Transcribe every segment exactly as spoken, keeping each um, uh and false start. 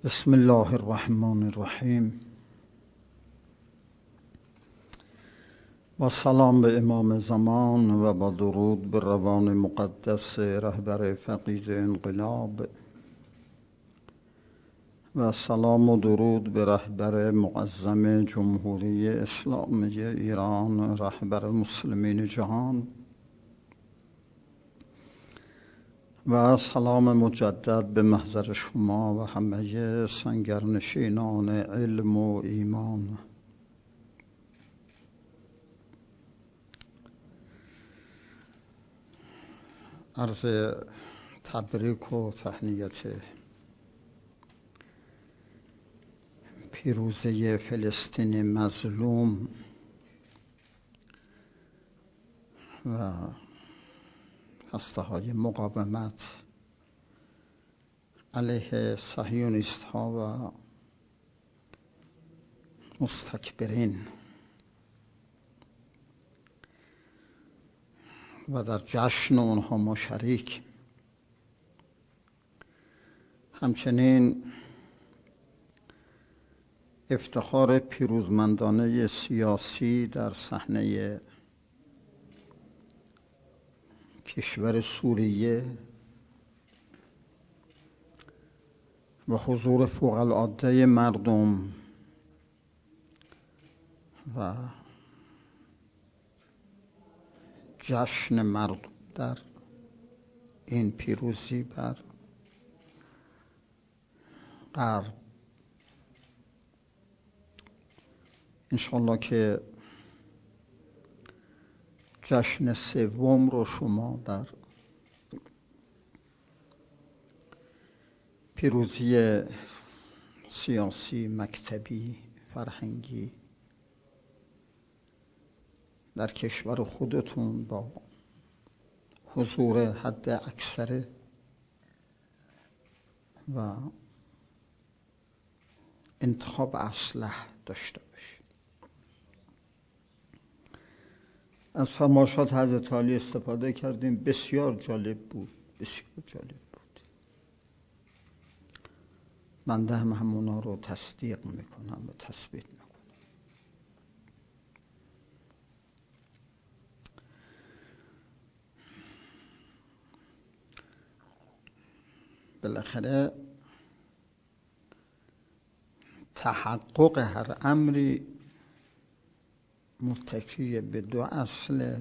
بسم الله الرحمن الرحیم. با سلام به امام زمان و با درود به روان مقدس رهبر فقید انقلاب و سلام و درود به رهبر معظم جمهوری اسلامی ایران، رهبر مسلمین جهان، و سلام مجدد به محضر شما و همه سنگرنشینان علم و ایمان. عرض تبریک و تهنیت پیروزی فلسطین مظلوم و هسته های مقاومت علیه صهیونیست ها و مستکبرین و در جشن اونها ما شریک. همچنین افتخار پیروزمندانه سیاسی در صحنه کشور سوریه و حضور فوق العاده مردم و جشن مردم در این پیروزی بر غرب، انشالله که جشن سوم رو شما در پیروزی سیاسی، مکتبی، فرهنگی در کشور خودتون با حضور حد اکثر و انتخاب اصلح داشته باشید. از فرمایشات حضرت علی استفاده کردیم، بسیار جالب بود، بسیار جالب بود. بنده هم همونا رو تصدیق میکنم و تثبیت میکنم. بالاخره تحقق هر امری متکی به دو اصل: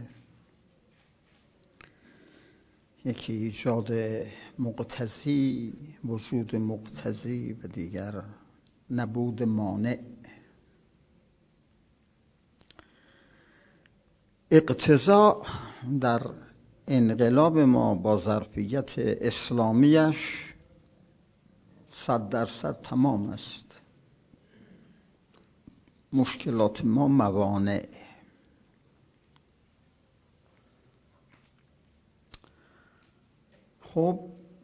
یکی ایجاد مقتضی، وجود مقتضی، و دیگر نبود مانع. اقتضا در انقلاب ما با ظرفیت اسلامیش صد درصد تمام است. مشکلات ما موانع. خب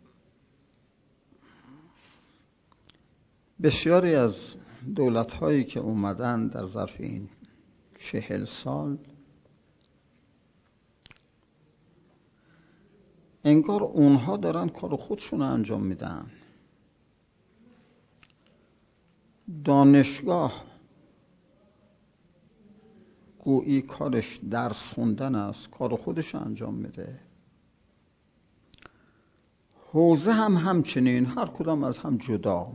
بسیاری از دولت هایی که اومدن در ظرف این چهل سال انگار اونها دارن کار خودشون رو انجام میدن. دانشگاه گویی کارش درس خوندن است، کار خودش انجام میده. حوزه هم همچنین، هر کدام از هم جدا.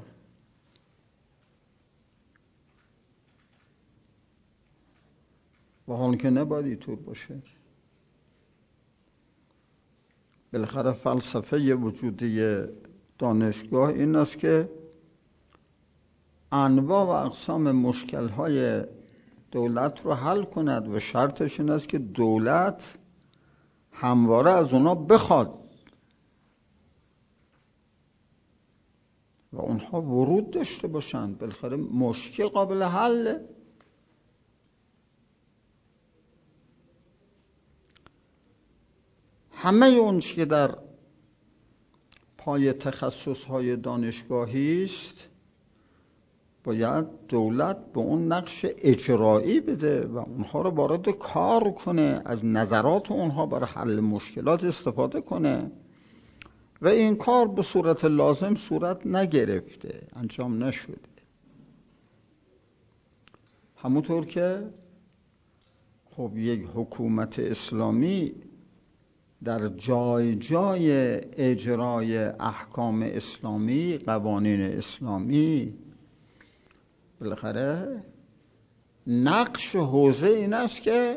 و حال که نباید اینطور باشه. بالاخره فلسفه وجودی دانشگاه این است که انواع و اقسام مشکل‌های دولت رو حل کند و شرطش این است که دولت همواره از اونا بخواد و اونها ورود داشته باشند. بالاخره مشکل قابل حل. همه اون چی که در پای تخصص‌های دانشگاهی است باید دولت به اون نقش اجرایی بده و اونها رو وارد کار کنه، از نظرات اونها برای حل مشکلات استفاده کنه و این کار به صورت لازم صورت نگرفته، انجام نشده. همونطور که خب یک حکومت اسلامی در جای جای اجرای احکام اسلامی، قوانین اسلامی، بالاخره نقش حوزه این است که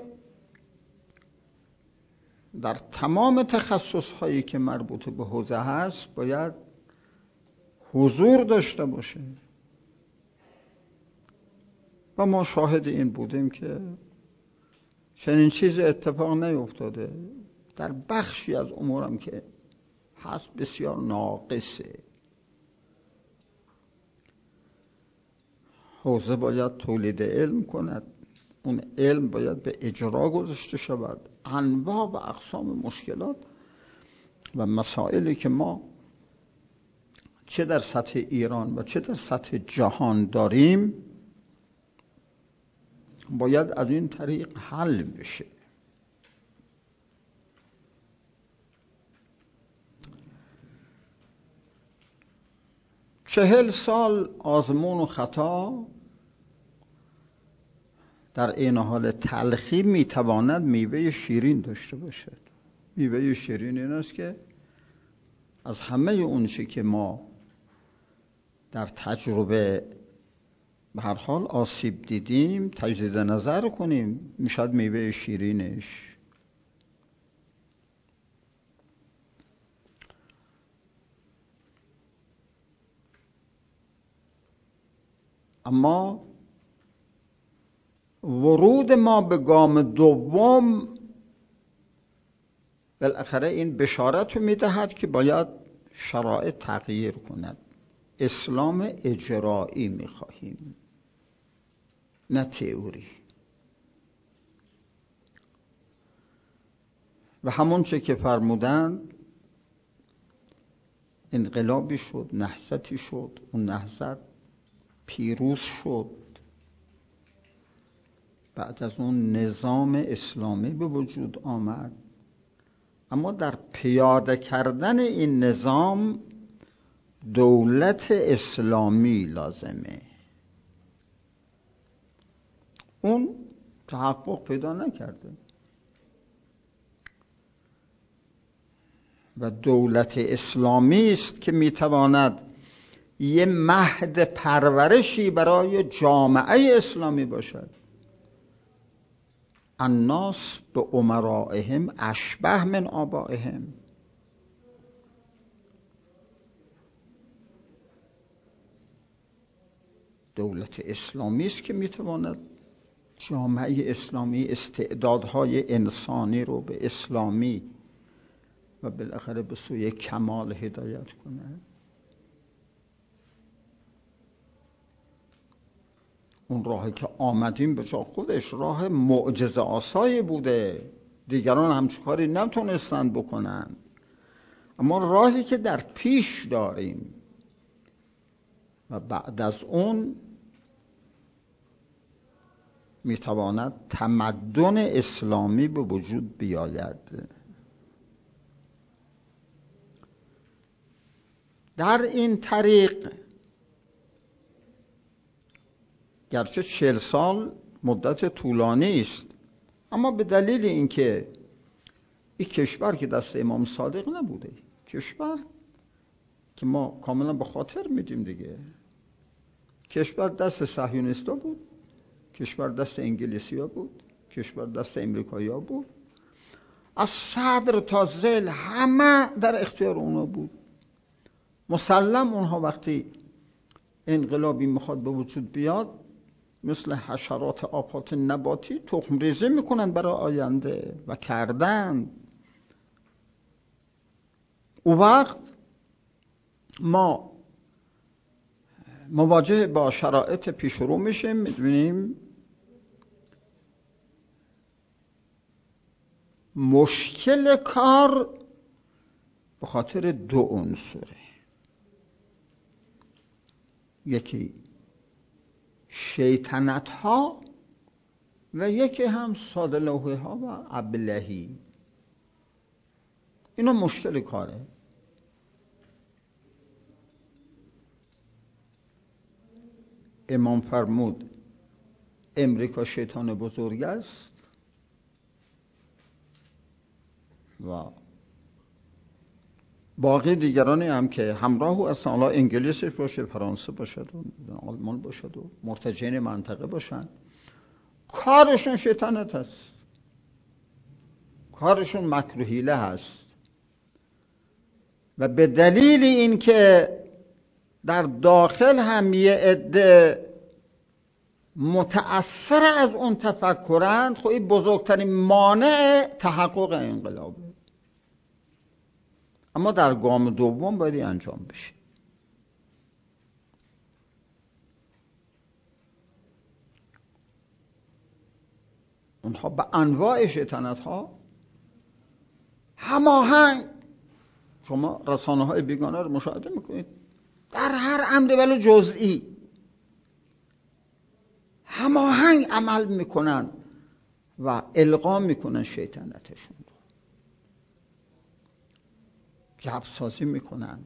در تمام تخصص هایی که مربوط به حوزه هست باید حضور داشته باشه و ما شاهد این بودیم که چنین چیز اتفاق نیفتاده. در بخشی از امورم که هست بسیار ناقصه. حوزه باید تولید علم کند، اون علم باید به اجرا گذاشته شود. انواع و اقسام مشکلات و مسائلی که ما چه در سطح ایران و چه در سطح جهان داریم باید از این طریق حل بشه. چهل سال آزمون و خطا در این حال تلخی میتواند میوه شیرین داشته باشد. میوه شیرین این است که از همه اون چی که ما در تجربه به هر حال آسیب دیدیم تجدید نظر کنیم، میشد میوه شیرینش. اما ورود ما به گام دوم بالاخره این بشارت رو میدهد که باید شرایط تغییر کند. اسلام اجرایی میخواهیم، نه تئوری. و همون چه که فرمودند انقلابی شد، نهضتی شد، اون نهضت پیروز شد. بعد از اون نظام اسلامی به وجود آمد، اما در پیاده کردن این نظام دولت اسلامی لازمه. اون تحقق پیدا نکرده و دولت اسلامی است که میتواند یه مهد پرورشی برای جامعه اسلامی باشد. الناس به امرائهم اشبه من آبائهم. دولت اسلامی است که میتواند جامعه اسلامی استعدادهای انسانی رو به اسلامی و بالاخره به سوی کمال هدایت کند. اون راهی که آمدیم به جا خودش راه معجزه آسایی بوده، دیگران همچون کاری نتونستن بکنن. اما راهی که در پیش داریم و بعد از اون میتواند تمدن اسلامی به وجود بیاید. در این طریق گرچه چهل سال مدت طولانی است، اما به دلیل اینکه این کشور که دست امام صادق نبوده، کشور که ما کاملا به خاطر میدیم دیگه، کشور دست صهیونیستا بود، کشور دست انگلیسیا بود، کشور دست امریکایی‌ها بود، از صدر تا ذیل همه در اختیار اونا بود. مسلم اونها وقتی انقلابی میخواد به وجود بیاد مثل حشرات آفات نباتی تخم ریزی میکنن برای آینده و کردن. اون وقت ما مواجه با شرایط پیش رو میشیم، میدونیم مشکل کار به خاطر دو عنصره. یکی شیطنت ها و یکی هم ساده لوحی ها و ابلهی. اینا مشکل کاره. امام فرمود امریکا شیطان بزرگ است و باقی دیگرانی هم که همراه او هستن، حالا انگلیسش باشه، فرانسه باشد و آلمان باشد و مرتجعین منطقه باشن، کارشون شیطنت هست، کارشون مکر و حیله هست. و به دلیل این که در داخل هم یه عده متأثر از اون تفکرند، خب این بزرگترین مانع تحقق انقلابه. اما در گام دوم باید انجام بشه. اونها به انواع شیطنت ها هماهنگ، شما رسانه های بیگانه رو مشاهده میکنید، در هر امر ولو جزئی هماهنگ عمل میکنن و القا میکنن شیطنتشون رو، جبر سازی میکنن،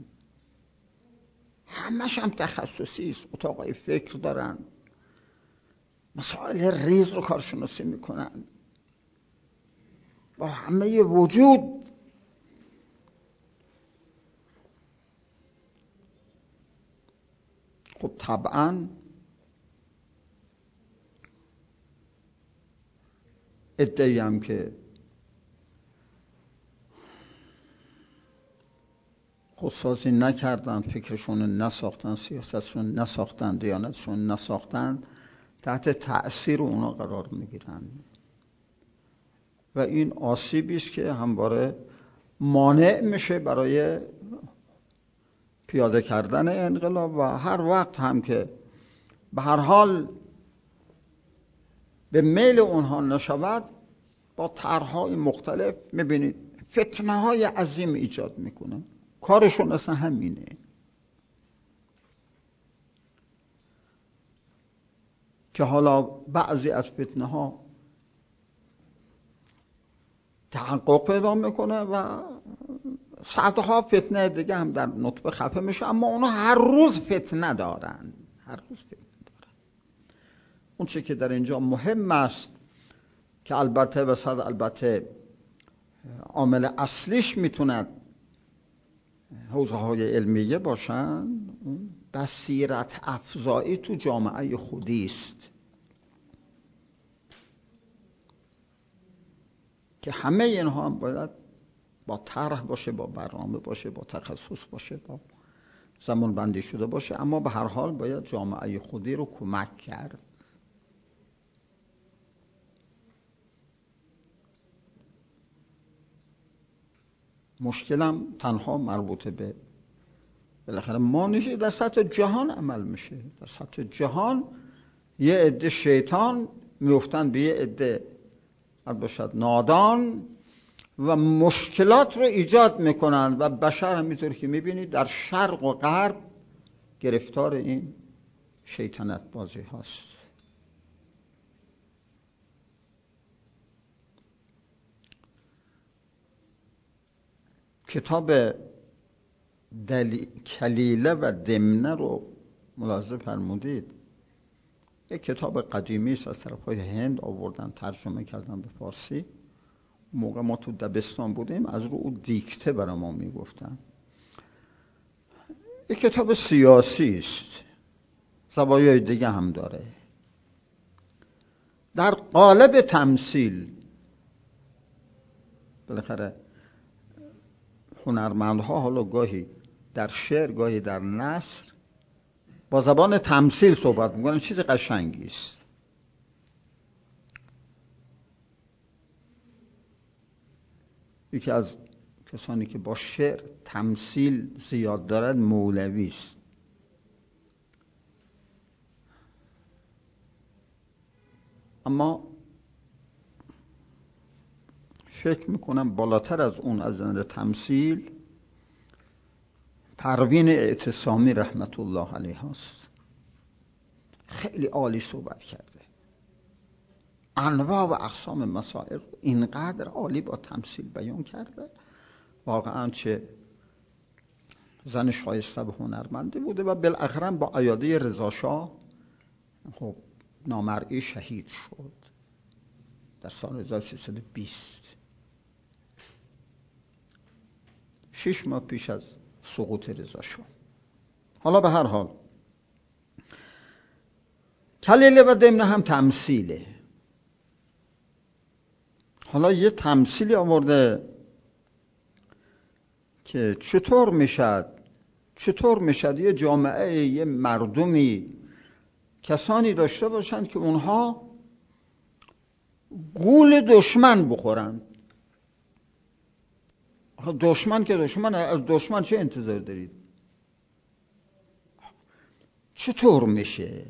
همش هم تخصصی است، اتاقای فکر دارن، مسائل ریز رو کارشناسی میکنن با همه وجود. خب طبعا ادعی هم که خودسازی نکردن، فکرشون نساختن، سیاستشون نساختن، دیانتشون نساختن، تحت تأثیر اونا قرار میگیرن و این آسیبی است که همواره مانع میشه برای پیاده کردن انقلاب. و هر وقت هم که به هر حال به میل اونها نشود، با طرح‌های مختلف میبینید فتنه های عظیم ایجاد میکنن. کارشون اصلا همینه. که حالا بعضی از فتنه ها تحقق پیدا میکنه و صدها فتنه دیگه هم در نطفه خفه میشه، اما اونا هر روز فتنه دارن، هر روز فتنه دارن. اون چه که در اینجا مهم است که البته و صد البته عامل اصلیش میتوند حوزه های علمیه باشن، بصیرت افزایی تو جامعه خودی است که همه اینها هم باید با طرح باشه، با برنامه باشه، با تخصص باشه، با زمان بندی شده باشه، اما به هر حال باید جامعه خودی رو کمک کرد. مشکلم تنها مربوطه به بالاخره ما نیست، در سطح جهان عمل میشه. در سطح جهان یه عده شیطان میفتن به یه عده باشد نادان و مشکلات رو ایجاد میکنن و بشر همینطور که میبینید در شرق و غرب گرفتار این شیطنت بازی هست. کتاب دلی... کلیله و دمنه رو ملاحظه فرمودید، یک کتاب قدیمی است، از طرفای هند آوردن ترجمه کردن به فارسی. موقع ما تو دبستان بودیم از رو او دیکته برای ما میگفتن. یک کتاب سیاسی است، زوایای دیگه هم داره. در قالب تمثیل بالاخره هنرمندها حالا گاهی در شعر گاهی در نثر با زبان تمثیل صحبت میکنن، چیز قشنگی است. یکی از کسانی که با شعر تمثیل زیاد دارد مولوی است. اما فکر میکنم بالاتر از اون از نظر تمثیل پروین اعتصامی رحمت الله علیه است. خیلی عالی صحبت کرده، انواع و اقسام مسائل اینقدر عالی با تمثیل بیان کرده. واقعا چه زن شایسته و هنرمندی بوده و بالاخره با ایاده رضا شاه خب نامرئی شهید شد در سال هزار و سیصد و بیست، شش ماه پیش از سقوط رضا شاه. حالا به هر حال کلیله و دمنه هم تمثیله. حالا یه تمثیلی آورده که چطور میشد چطور میشد یه جامعه، یه مردمی، کسانی داشته باشند که اونها گول دشمن بخورند. دشمن که دشمن، از دشمن چه انتظار دارید؟ چطور میشه؟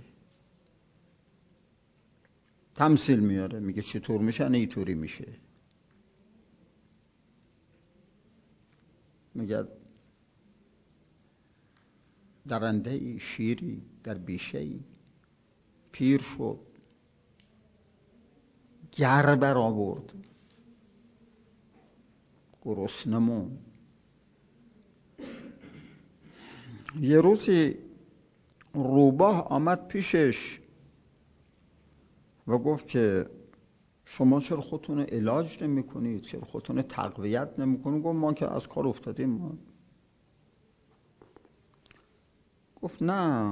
تمثیل میاره، میگه چطور میشه؟ نه اینطوری میشه. میگه درنده ای شیری در بیشه ای پیر شد، گر بر آورد گرسنه موند. یه روزی روباه آمد پیشش و گفت که شما چرا خودتون علاج نمی کنید؟ چرا خودتون تقویت نمی کنید؟ گفت ما که از کار افتادیم. ما گفت نه،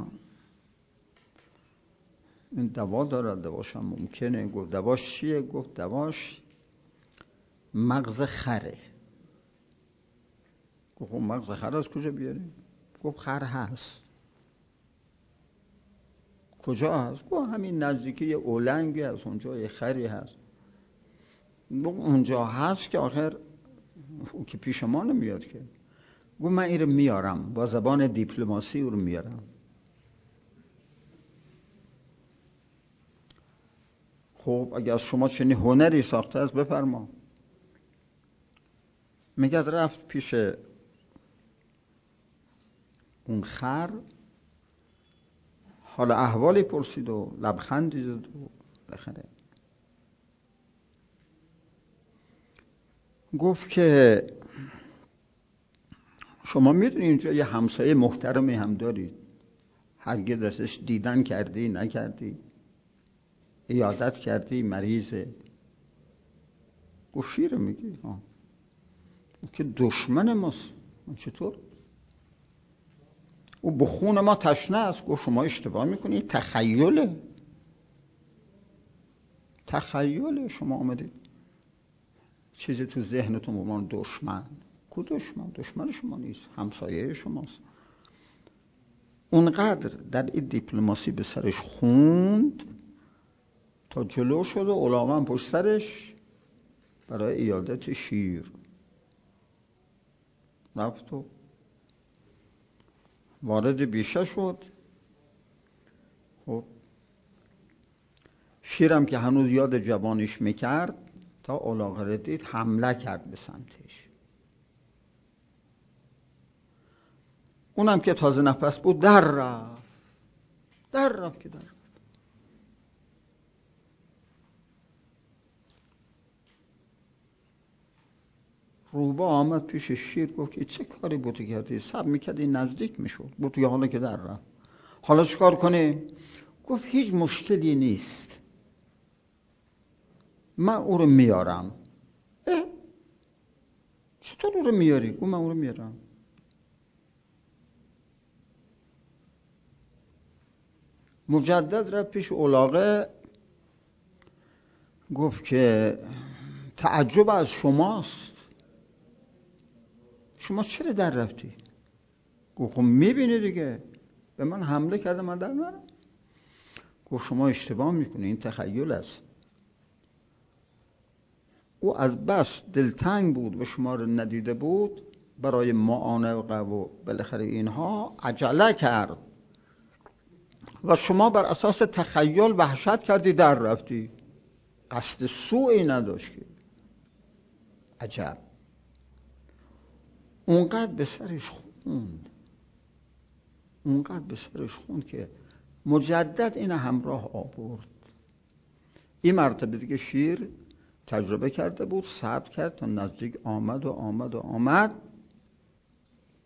این دوا داره، دواش هم ممکنه. گفت دواش چیه؟ گفت دواش مغز خره. گفت مغز خر از کجا بیاریم؟ گفت خر هست. کجا هست؟ گفت همین نزدیکی یه اولنگی هست، اونجا یه خری هست. گفت اونجا هست که آخر او که پیش ما نمیاد که. گفت من این رو میارم، با زبان دیپلماسی او رو میارم. خب اگه از شما چنین هنری ساخته است بفرما. میگه رفت پیش اون خر، حالا احوالی پرسید و لبخندی زد و بخره. گفت که شما میدونی اینجا یه همسایه محترمی هم دارید، هرگز ازش دیدن کردی نکردی؟ عیادت کردی؟ مریضه؟ گفت شیره میگی؟ ها که دشمن ماست. چطور؟ او به خون ما تشنه است. گفت شما اشتباه میکنی، تخیله تخیله شما آمدید چیزی تو ذهنتون به من دشمن. کو دشمن؟ دشمن شما نیست، همسایه شماست. اونقدر در این دیپلماسی به سرش خوند تا جلو شد و علامه پشت سرش برای عیادت شیر رفت و وارد بیشه شد. خب شیرم که هنوز یاد جوانیش میکرد تا علاقه دید حمله کرد به سمتش. اونم که تازه نفس بود در رفت در رفت که در رفت. روباه آمد پیش شیر گفت که چه کاری بوده کردی؟ صبر میکردی نزدیک میشد. گفت یا حالا که در رفت حالا چیکار کنی؟ گفت هیچ مشکلی نیست، من او رو میارم. اه؟ چطور او رو میاری؟ گفت من او رو میارم. مجدد رفت پیش علاقه گفت که تعجب از شماست، شما چرا در رفتی؟ گفت خب میبینی دیگه به من حمله کرده من در نرم. گفت شما اشتباه میکنی، این تخیل است. او از بس دلتنگ بود و شما رو ندیده بود، برای معانقه و بالاخره اینها عجله کرد و شما بر اساس تخیل وحشت کردی در رفتی، قصد سوئی نداشت که. عجب. اونقدر به سرش خوند اونقدر به سرش خوند که مجدد این همراه آورد. این مرتبه دیگه شیر تجربه کرده بود، صبر کرد تا نزدیک آمد و آمد و آمد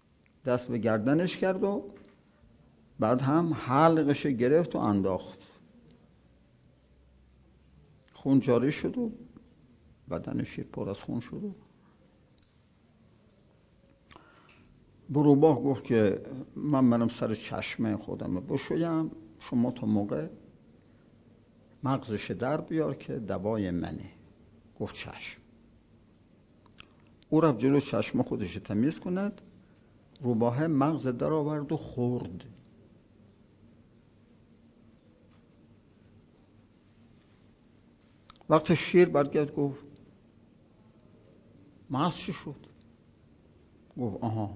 دست به گردنش کرد و بعد هم حلقش گرفت و انداخت خون جاری شد و بدن شیر پر از خون شد و بروباه گفت که من منم سر چشمه خودم بشویم، شما تا موقع مغزش در بیار که دوای منه. گفت چشم. او رفت جلو چشم خودش تمیز کند، روباه مغز در آورد و خورد. وقت شیر برگرد گفت مغز چی شد؟ گفت آها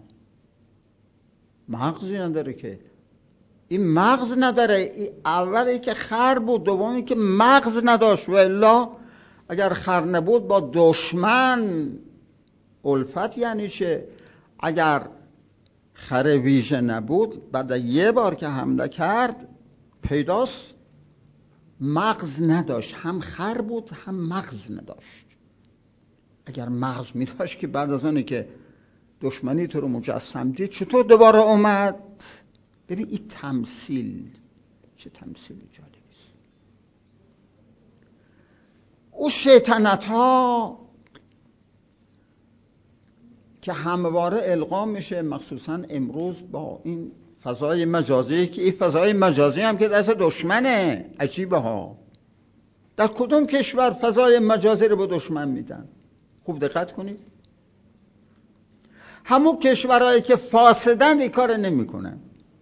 مغزی نداره که. این مغز نداره. این اولی که خر بود، دومی که مغز نداشت. و الا اگر خر نبود با دشمن الفت یعنی چه؟ اگر خر ویژه نبود بعد یه بار که حمله کرد پیداست مغز نداشت، هم خر بود هم مغز نداشت. اگر مغز می داشت که بعد از آنی که دشمنی تو رو مجسم دید چطور دوباره اومد؟ ببین این تمثیل چه تمثیل جالبی است. او شیطنت ها که همواره القا میشه، مخصوصا امروز با این فضای مجازی، که این فضای مجازی هم که دست دشمنه. عجیبه ها، در کدوم کشور فضای مجازی رو به دشمن میدن؟ خوب دقت کنید. همون کشورهایی که فاسدن این کار نمی کنن.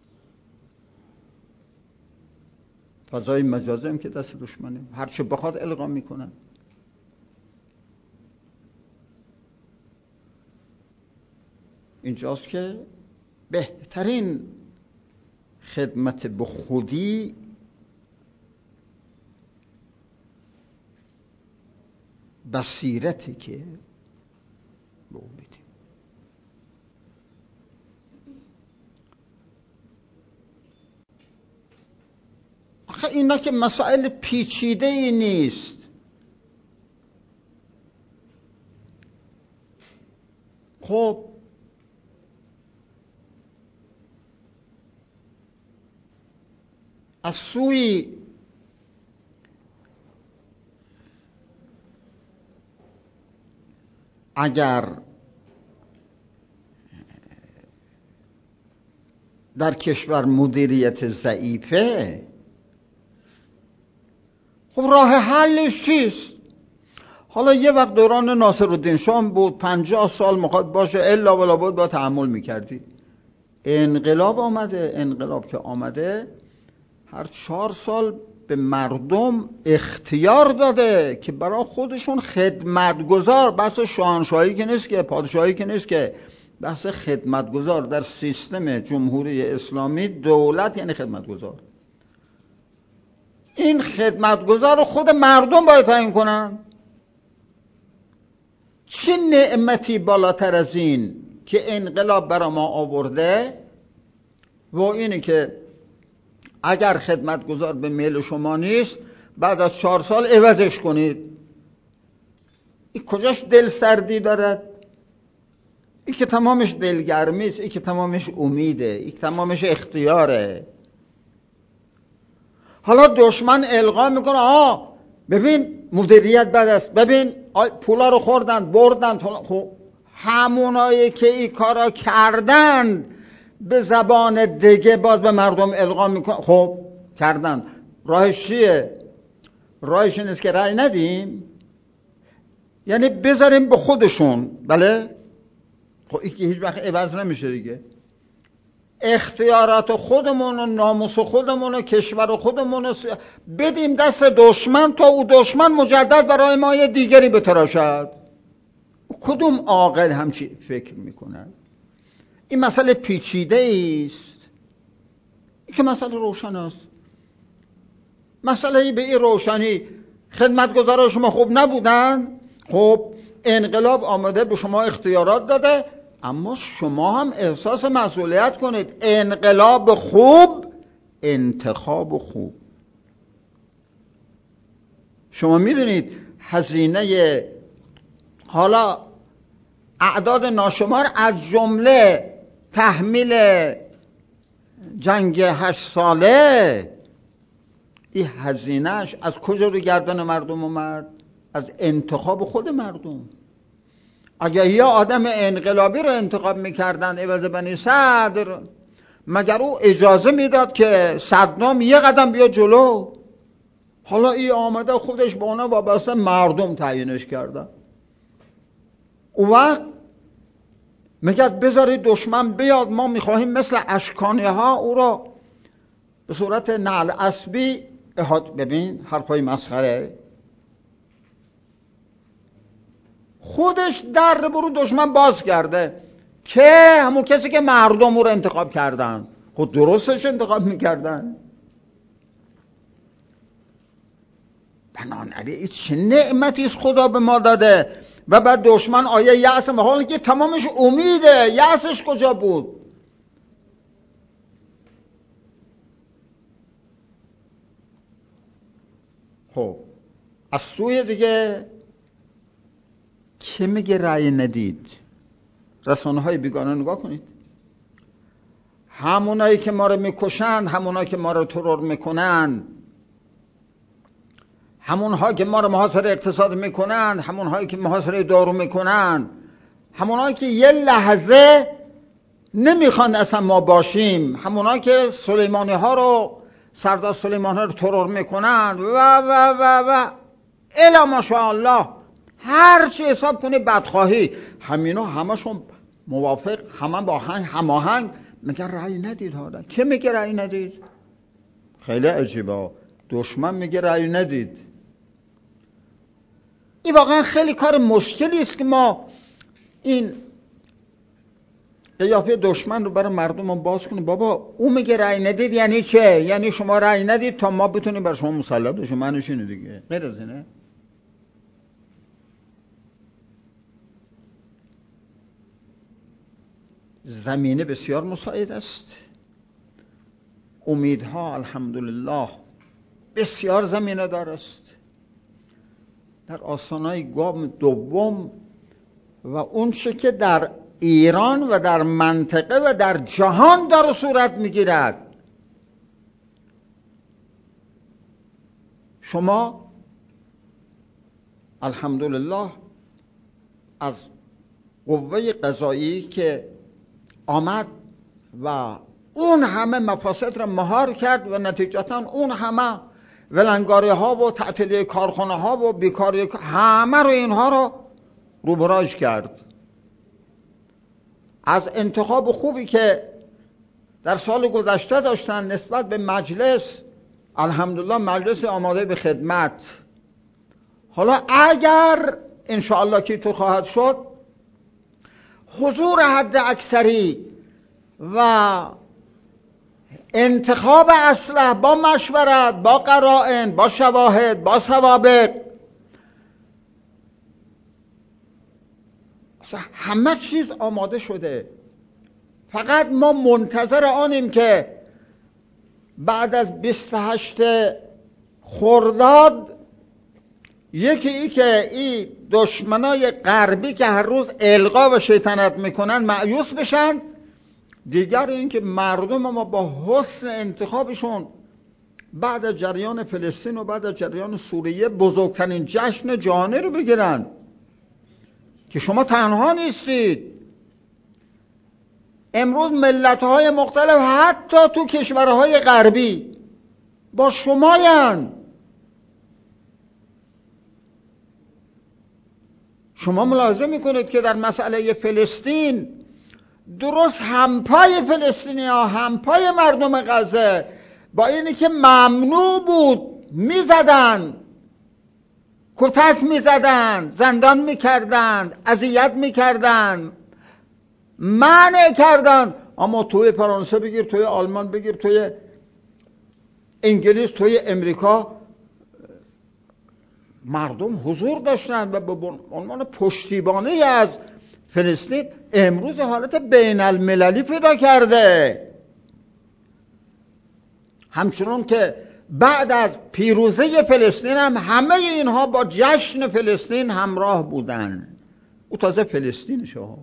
فضای مجازی هم که دست دشمنه، هر چه بخواد القا میکنن. اینجاست که بهترین خدمت به خودی بصیرتی که به او بدیم. آخه اینا که مسائل پیچیده ای نیست. خب از سوی اگر در کشور مدیریت ضعیفه، خب راه حلش چیست؟ حالا یه وقت دوران ناصرالدین شاه بود، پنجاه سال میخواد باشه، الا ولا بود با تحمل میکردی. انقلاب آمده. انقلاب که آمده هر چهار سال به مردم اختیار داده که برای خودشون خدمتگزار، بحث شاهنشاهی که نیست که، پادشاهی که نیست که، بحث خدمتگزار در سیستم جمهوری اسلامی. دولت یعنی خدمتگزار. این خدمتگزار رو خود مردم باید تعیین کنن. چه نعمتی بالاتر از این که انقلاب برای ما آورده و اینه که اگر خدمتگزار به میل شما نیست بعد از چهار سال عوضش کنید. این کجاش دل سردی دارد؟ این که تمامش دلگرمی است، این که تمامش امیده، این که تمامش اختیاره. حالا دشمن القا میکنه آه ببین مدیریت بد است، ببین پولا رو خوردن بردن. خب همونایی که این کارا کردن به زبان دیگه باز به مردم القا میکنه. خب کردن، راهش چیه؟ راهش این است که رأی ندیم، یعنی بذاریم به خودشون. بله خب این که هیچ وقت عوض نمیشه دیگه. اختیارات خودمون و ناموس خودمون و کشور خودمون بدیم دست دشمن تا او دشمن مجدد برای ما یه دیگری بتراشد. کدوم عاقل همچی فکر میکنه؟ این مسئله پیچیده است. این که مسئله روشن است. مسئله به این روشنی خدمتگزاران شما خوب نبودن، خب انقلاب آمده به شما اختیارات داده، اما شما هم احساس مسئولیت کنید. انقلاب خوب، انتخاب خوب. شما میدونید هزینه حالا اعداد ناشمار از جمله تحمیل جنگ هشت ساله این هزینهش از کجا رو گردن مردم اومد؟ از انتخاب خود مردم. اگه یا آدم انقلابی رو انتخاب میکردن عوض بنی صدر، مگر او اجازه میداد که صدام یه قدم بیا جلو؟ حالا این آمده خودش با اونا وابسته مردم تعیینش کردن. اون وقت میگه بذارید دشمن بیاد، ما میخواهیم مثل اشکانیه ها او رو به صورت نعل اسبی احاطه. ببین حرفای مسخره. خودش در برو دشمن باز کرده که همون کسی که مردم او رو انتخاب کردن. خود درستش انتخاب میکردن. بنابراین این چه نعمتی است خدا به ما داده و بعد دشمن آیه یأس، به حالی که تمامش امیده، یأسش کجا بود؟ خب از سوی دیگه که میگه رأی ندید؟ رسانه های بیگانه نگاه کنید. همونایی که ما رو میکشند، همونایی که ما رو ترور میکنن، همونها که ما رو محاصره اقتصاد میکنن، همونهایی که محاصره دارو میکنن، همونهایی که یه لحظه نمیخوان اصلا ما باشیم، همونهایی که سلیمانی ها رو، سردار سلیمانی ها رو ترور میکنن و و و و الا ماشاءالله، هر چی حساب کنی بدخواهی، همینا همشون موافق، همه با هنگ هماهنگ میگن رأی ندید. حالا که میگه رأی ندید؟ خیلی عجیبه. دشمن میگه رأی ندید. این واقعا خیلی کار مشکلی است که ما این قیافه دشمن رو برای مردم باز کنیم. بابا او میگه رأی ندید یعنی چه؟ یعنی شما رأی ندید تا ما بتونیم بر شما مسلط بشیم. معنیش اینه دیگه، غیر از اینه؟ زمینه بسیار مساعد است، امیدها الحمدلله بسیار زمینه دار است. در آستانه‌ی گام دوم و اون چه که در ایران و در منطقه و در جهان داره صورت میگیرد، شما الحمدلله از قوه قضایی که آمد و اون همه مفاسد را مهار کرد و نتیجتا اون همه ولنگاری ها و تعطیلی کارخانه ها و بیکاری همه رو اینها رو روبراج کرد. از انتخاب خوبی که در سال گذشته داشتن نسبت به مجلس، الحمدلله مجلس آماده به خدمت. حالا اگر انشاءالله که تو خواهد شد، حضور حد اکثری و انتخاب اصلح با مشورت، با قرائن، با شواهد، با سوابق، همه چیز آماده شده. فقط ما منتظر آنیم که بعد از بیست و هشتم خرداد یکی ای که این دشمنای غربی که هر روز القا و شیطنت میکنن مایوس بشن، دیگر این که مردم ما با حسن انتخابشون بعد از جریان فلسطین و بعد از جریان سوریه بزرگترین جشن جهانی رو بگیرن که شما تنها نیستید. امروز ملت‌های مختلف حتی تو کشورهای غربی با شمایند. شما ملاحظه میکنید که در مسئله فلسطین درست همپای فلسطینی ها، همپای مردم غزه، با اینی که ممنوع بود میزدن، کتک میزدن، زندان میکردن، اذیت میکردن، منع کردن، اما توی فرانسه بگیر، توی آلمان بگیر، توی انگلیس، توی امریکا مردم حضور داشتن و به عنوان پشتیبانی از فلسطین امروز حالت بین المللی پیدا کرده. همچنان که بعد از پیروزی فلسطین هم همه اینها با جشن فلسطین همراه بودن. او تازه فلسطین شو.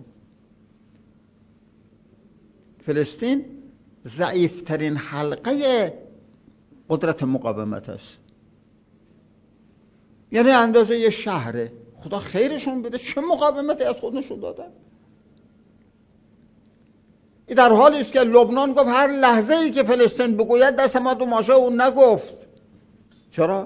فلسطین ضعیفترین حلقه قدرت مقاومت است. یعنی اندازه یه شهره. خدا خیرشون بده، چه مقاومتی از خودشون دادن. این در حالی است که لبنان گفت هر لحظه ای که فلسطین بگوید دست ما تو ماشه اون نگفت. چرا؟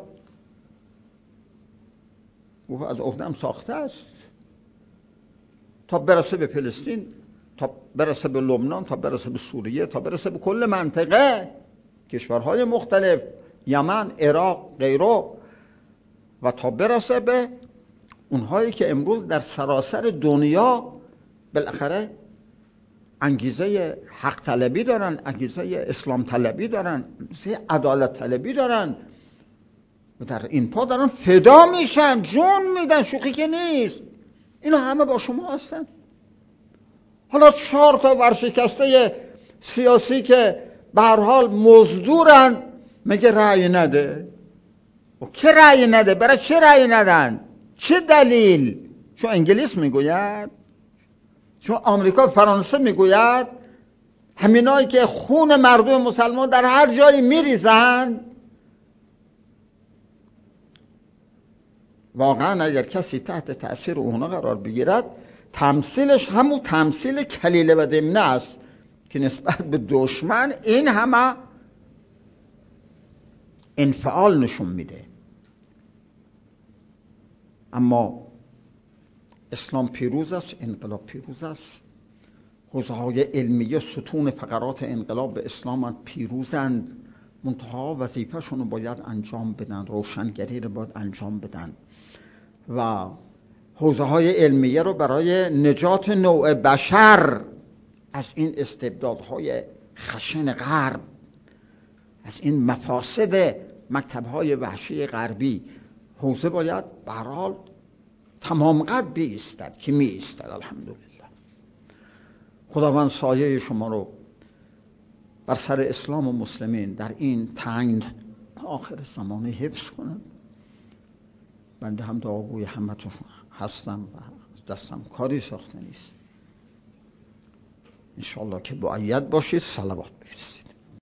گفت از عهده‌ام ساخته است تا برسه به فلسطین، تا برسه به لبنان، تا برسه به سوریه، تا برسه به کل منطقه، کشورهای مختلف، یمن، عراق، غیره، و تا برسه به اونهایی که امروز در سراسر دنیا بالاخره انگیزه حق طلبی دارن، انگیزه اسلام طلبی دارن، انگیزه عدالت طلبی دارن و در این پا دارن فدا میشن، جون میدن، شوخی که نیست. اینا همه با شما هستن. حالا چهار تا ورشکسته سیاسی که به هر حال مزدورن مگه رأی نده؟ و که رأی نده؟ برای چه رأی ندن؟ چه دلیل؟ چون انگلیس میگوید؟ چون آمریکا و فرانسه میگوید؟ همینایی که خون مردم مسلمان در هر جایی میریزن؟ واقعا اگر کسی تحت تأثیر اونا قرار بگیرد، تمثیلش همون تمثیل کلیله و دمنه است که نسبت به دشمن این همه انفعال نشون میده. اما اسلام پیروز است، انقلاب پیروز است. حوزه‌های علمیه ستون فقرات انقلاب به اسلام پیروزند، منتها وظیفه‌شون رو باید انجام بدن، روشنگری رو باید انجام بدن و حوزه‌های علمیه رو برای نجات نوع بشر از این استبدادهای خشن غرب، از این مفاسد مکتب‌های وحشی غربی، حوزه باید به هر حال تمام قد بیستد که می ایستد. الحمدلله. خداوند سایه شما رو بر سر اسلام و مسلمین در این تنگ آخر زمانه حفظ کنند. بنده هم دعاگوی همتون هستم و دستم کاری ساخته نیست. انشاءالله که باید باشید، صلوات بفرستید.